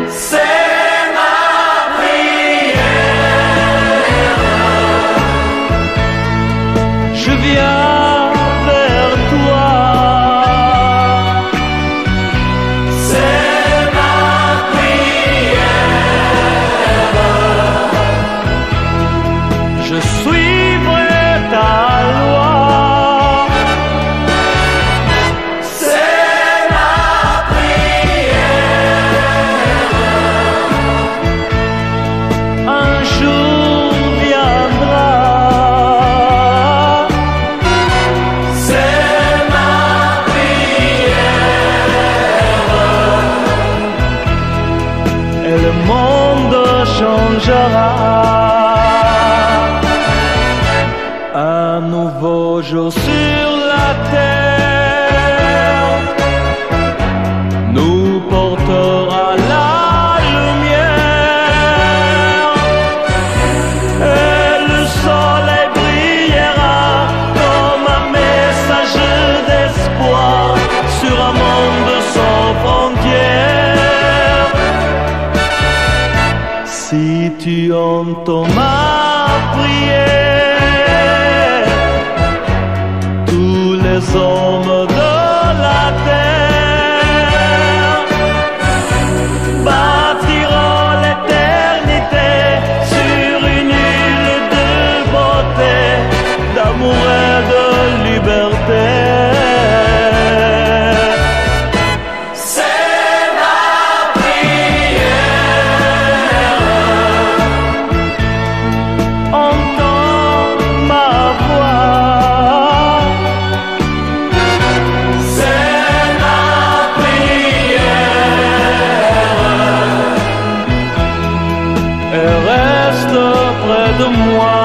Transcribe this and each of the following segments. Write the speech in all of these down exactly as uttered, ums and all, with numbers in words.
C'est ma prière. Je viens vers toi. C'est ma prière. Je suivrai ta loi. C'est ma prière. Un jour viendra. C'est ma prière. Et le monde changera. Un nouveau jour sur la terre nous portera la lumière. Et le soleil brillera comme un message d'espoir sur un monde sans frontières. Si tu entends ma prière, tous les hommes de la terre bâtiront l'éternité sur une île de beauté, d'amour et de liberté. C'est ma prière. Entends ma voix. C'est ma prière. Et reste près de moi.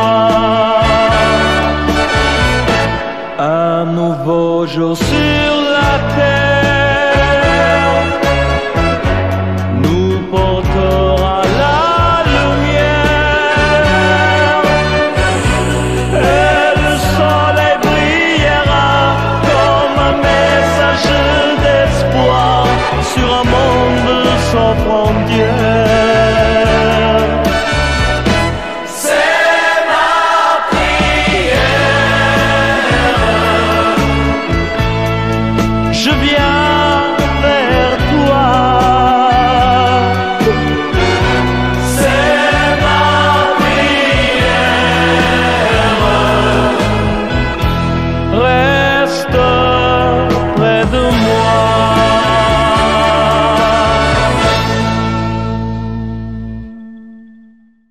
Un nouveau jour sur la terre nous portera la lumière. Et le soleil brillera comme un message d'espoir sur un monde sans frontières.